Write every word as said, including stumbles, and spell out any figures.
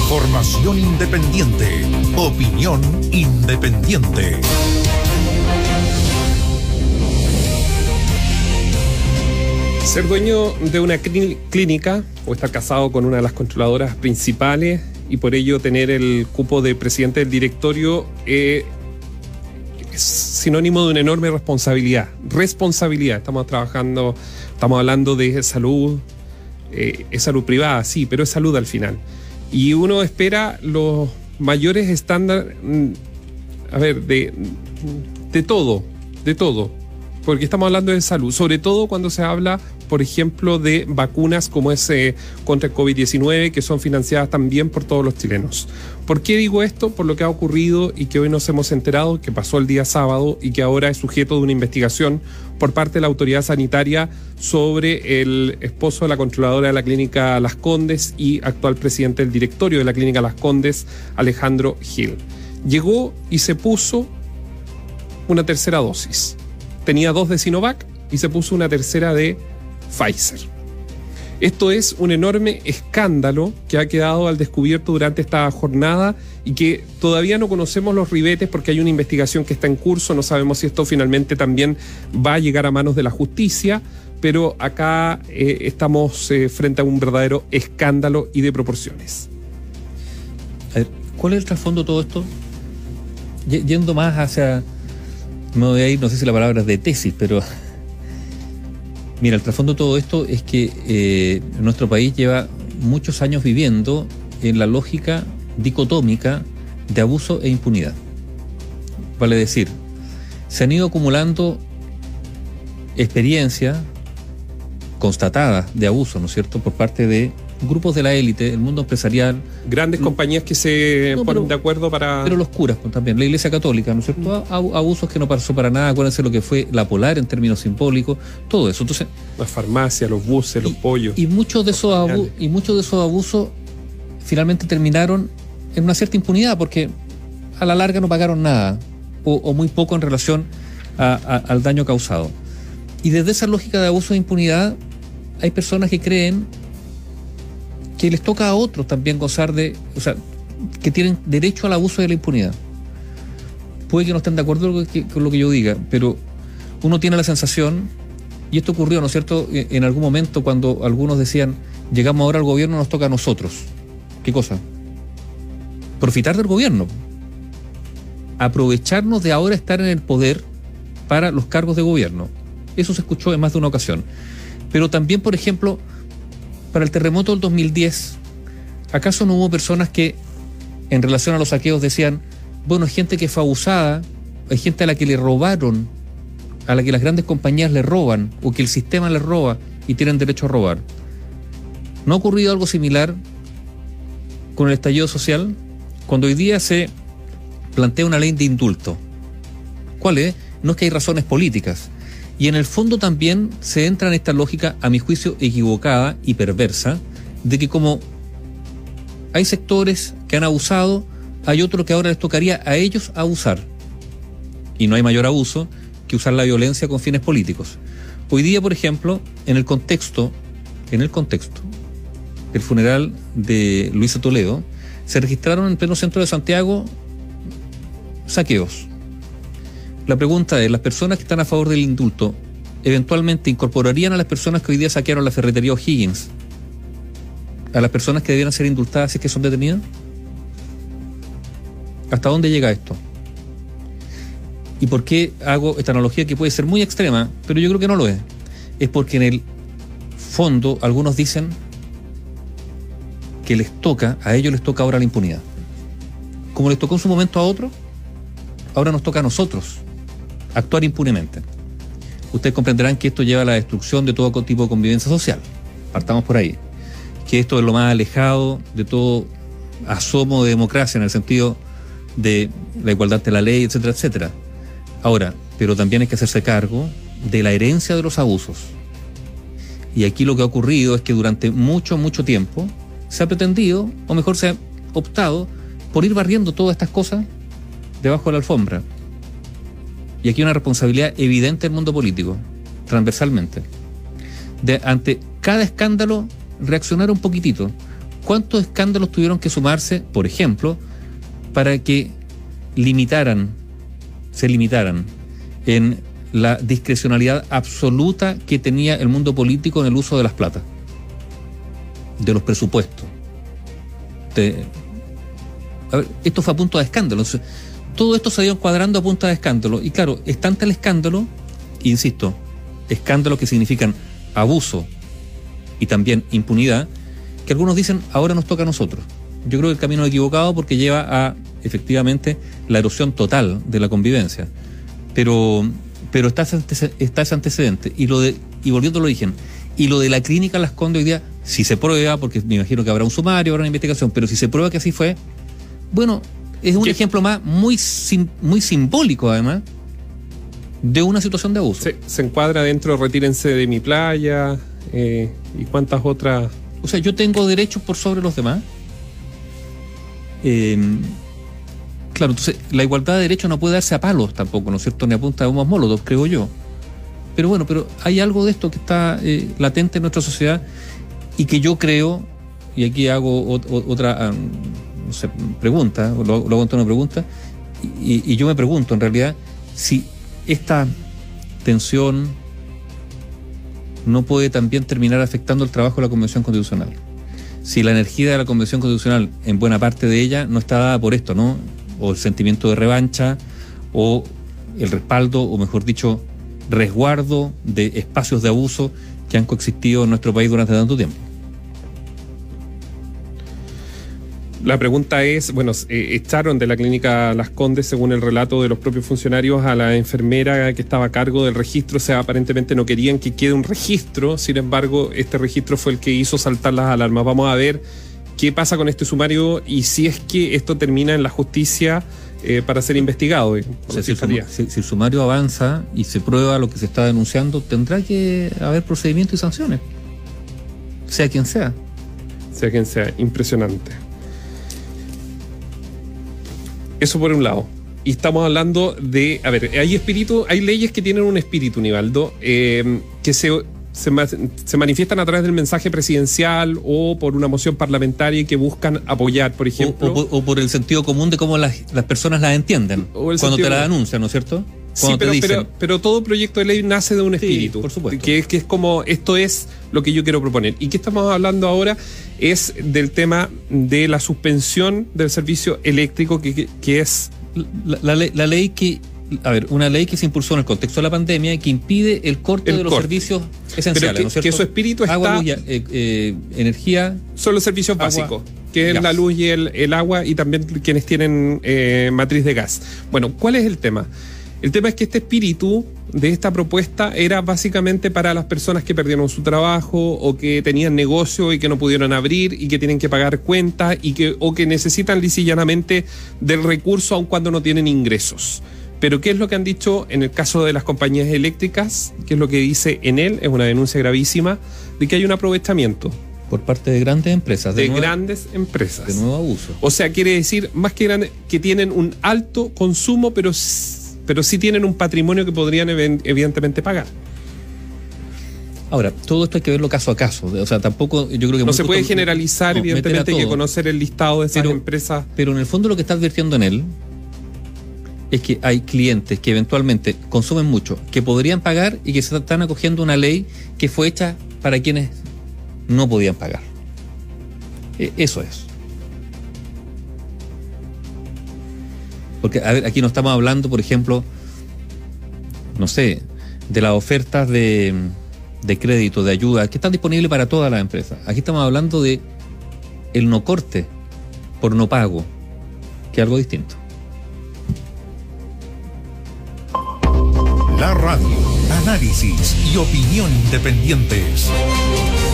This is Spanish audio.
Información independiente. Opinión independiente. Ser dueño de una clínica o estar casado con una de las controladoras principales y por ello tener el cupo de presidente del directorio eh, es sinónimo de una enorme responsabilidad. Responsabilidad. Estamos trabajando, estamos hablando de salud, eh, es salud privada, sí, pero es salud al final. Y uno espera los mayores estándares, a ver, de, de todo, de todo. Porque estamos hablando de salud, sobre todo cuando se habla, por ejemplo, de vacunas como es eh, contra el COVID diecinueve, que son financiadas también por todos los chilenos. ¿Por qué digo esto? Por lo que ha ocurrido y que hoy nos hemos enterado, que pasó el día sábado y que ahora es sujeto de una investigación por parte de la autoridad sanitaria sobre el esposo de la controladora de la clínica Las Condes y actual presidente del directorio de la clínica Las Condes, Alejandro Gil. Llegó y se puso una tercera dosis. Tenía dos de Sinovac y se puso una tercera de Pfizer. Esto es un enorme escándalo que ha quedado al descubierto durante esta jornada y que todavía no conocemos los ribetes porque hay una investigación que está en curso. No sabemos si esto finalmente también va a llegar a manos de la justicia, pero acá eh, estamos eh, frente a un verdadero escándalo y de proporciones. A ver, ¿cuál es el trasfondo de todo esto? Y- yendo más hacia... Me voy a ir, no sé si la palabra es de tesis, pero... Mira, el trasfondo de todo esto es que eh, nuestro país lleva muchos años viviendo en la lógica dicotómica de abuso e impunidad. Vale decir, se han ido acumulando experiencias constatadas de abuso, ¿no es cierto?, por parte de grupos de la élite, el mundo empresarial. Grandes compañías que se No, ponen pero- de acuerdo para... Pero los curas pues, también, la Iglesia Católica, ¿no es cierto? Ab- Abusos que no pasó para nada, acuérdense lo que fue la Polar en términos simbólicos, todo eso. Entonces, Las farmacias, los buses, los pollos. y muchos de esos abu- Genial. y muchos de esos abusos finalmente terminaron en una cierta impunidad, porque a la larga no pagaron nada, o, o muy poco en relación a- a- al daño causado. Y desde esa lógica de abuso e impunidad, hay personas que creen que les toca a otros también gozar de, o sea, que tienen derecho al abuso y a la impunidad. Puede que no estén de acuerdo con lo que, con lo que yo diga, pero uno tiene la sensación, y esto ocurrió, ¿no es cierto?, en algún momento cuando algunos decían, llegamos ahora al gobierno, nos toca a nosotros. ¿Qué cosa? Profitar del gobierno. Aprovecharnos de ahora estar en el poder para los cargos de gobierno. Eso se escuchó en más de una ocasión. Pero también, por ejemplo, para el terremoto del dos mil diez, ¿acaso no hubo personas que en relación a los saqueos decían, bueno, hay gente que fue abusada, hay gente a la que le robaron, a la que las grandes compañías le roban, o que el sistema les roba y tienen derecho a robar? ¿No ha ocurrido algo similar con el estallido social? Cuando hoy día se plantea una ley de indulto, ¿cuál es? No es que hay razones políticas. Y en el fondo también se entra en esta lógica, a mi juicio, equivocada y perversa, de que como hay sectores que han abusado, hay otros que ahora les tocaría a ellos abusar. Y no hay mayor abuso que usar la violencia con fines políticos. Hoy día, por ejemplo, en el contexto, en el contexto del funeral de Luisa Toledo, se registraron en pleno centro de Santiago saqueos. La pregunta es, ¿las personas que están a favor del indulto eventualmente incorporarían a las personas que hoy día saquearon la ferretería O'Higgins a las personas que debieran ser indultadas si es que son detenidas? ¿Hasta dónde llega esto? ¿Y por qué hago esta analogía que puede ser muy extrema, pero yo creo que no lo es? Es porque en el fondo algunos dicen que les toca, a ellos les toca ahora la impunidad. Como les tocó en su momento a otros, ahora nos toca a nosotros actuar impunemente. Ustedes comprenderán que esto lleva a la destrucción de todo tipo de convivencia social. Partamos por ahí. Que esto es lo más alejado de todo asomo de democracia en el sentido de la igualdad de la ley, etcétera, etcétera. Ahora, pero también hay que hacerse cargo de la herencia de los abusos. Y aquí lo que ha ocurrido es que durante mucho, mucho tiempo se ha pretendido, o mejor se ha optado, por ir barriendo todas estas cosas debajo de la alfombra. Y aquí hay una responsabilidad evidente del mundo político, transversalmente. De, ante cada escándalo, reaccionar un poquitito. ¿cuántos escándalos tuvieron que sumarse, por ejemplo, para que limitaran, se limitaran en la discrecionalidad absoluta que tenía el mundo político en el uso de las platas, de los presupuestos? De, a ver, esto fue a punto de escándalo. Entonces, todo esto se ha ido encuadrando a punta de escándalo. Y claro, es tanto el escándalo, insisto, escándalos que significan abuso y también impunidad, que algunos dicen, ahora nos toca a nosotros. Yo creo que el camino es equivocado porque lleva a, efectivamente, la erosión total de la convivencia. Pero, pero está, ese antece- está ese antecedente. Y lo de, y volviendo a lo origen, y lo de la clínica Las Condes hoy día, si se prueba, porque me imagino que habrá un sumario, habrá una investigación, pero si se prueba que así fue, bueno, es un ¿Qué? ejemplo más muy, sim- muy simbólico, además, de una situación de abuso. Se, se encuadra dentro, retírense de mi playa, eh, y cuántas otras. O sea, yo tengo derechos por sobre los demás. Eh, claro, entonces la igualdad de derechos no puede darse a palos tampoco, ¿no es cierto? Ni a punta de bombas molotov, creo yo. Pero bueno, pero hay algo de esto que está eh, latente en nuestra sociedad y que yo creo, y aquí hago o, o, otra um, no sé, pregunta, lo, lo hago ante una pregunta, y, y yo me pregunto en realidad si esta tensión no puede también terminar afectando el trabajo de la Convención Constitucional. Si la energía de la Convención Constitucional, en buena parte de ella, no está dada por esto, ¿no? O el sentimiento de revancha, o el respaldo, o mejor dicho, resguardo de espacios de abuso que han coexistido en nuestro país durante tanto tiempo. La pregunta es, bueno, eh, echaron de la clínica Las Condes, según el relato de los propios funcionarios, a la enfermera que estaba a cargo del registro. O sea, aparentemente no querían que quede un registro. Sin embargo, este registro fue el que hizo saltar las alarmas. Vamos a ver qué pasa con este sumario y si es que esto termina en la justicia eh, para ser investigado. Eh, O sea, si, el suma, si, si el sumario avanza y se prueba lo que se está denunciando, tendrá que haber procedimientos y sanciones, sea quien sea. Sea quien sea, impresionante. Eso por un lado. Y estamos hablando de... A ver, hay espíritu, hay leyes que tienen un espíritu, Nivaldo, eh, que se, se, se manifiestan a través del mensaje presidencial o por una moción parlamentaria que buscan apoyar, por ejemplo. O, o, o por el sentido común de cómo las, las personas las entienden cuando te la anuncian, ¿no es cierto? Sí, pero, pero, pero todo proyecto de ley nace de un espíritu. Sí, por supuesto. Que, que es como, esto es lo que yo quiero proponer. Y que estamos hablando ahora es del tema de la suspensión del servicio eléctrico, que, que, que es... La, la, ley, la ley que... A ver, una ley que se impulsó en el contexto de la pandemia y que impide el corte el de los corte. servicios esenciales, pero que, ¿no es cierto? que su espíritu está... Agua, luz, eh, eh, energía... Son los servicios agua, básicos, que es gas. la luz y el, el agua, y también quienes tienen eh, matriz de gas. Bueno, ¿cuál es el tema? El tema es que este espíritu de esta propuesta era básicamente para las personas que perdieron su trabajo o que tenían negocio y que no pudieron abrir y que tienen que pagar cuentas y que, o que necesitan lisa y llanamente del recurso aun cuando no tienen ingresos. Pero ¿qué es lo que han dicho en el caso de las compañías eléctricas? ¿Qué es lo que dice en él? Es una denuncia gravísima de que hay un aprovechamiento por parte de grandes empresas. De, de nuevo, grandes empresas. De nuevo abuso. O sea, quiere decir, más que grande, que tienen un alto consumo, pero... pero sí tienen un patrimonio que podrían evidentemente pagar. Ahora, todo esto hay que verlo caso a caso. O sea, tampoco, yo creo que... No se puede generalizar, no, evidentemente hay que conocer el listado de esas pero, empresas. Pero en el fondo lo que está advirtiendo en él es que hay clientes que eventualmente consumen mucho, que podrían pagar y que se están acogiendo a una ley que fue hecha para quienes no podían pagar. Eso es. Porque, a ver, aquí no estamos hablando, por ejemplo, no sé, de las ofertas de, de crédito, de ayuda, que están disponibles para todas las empresas. Aquí estamos hablando de el no corte por no pago, que es algo distinto. La radio, análisis y opinión independientes.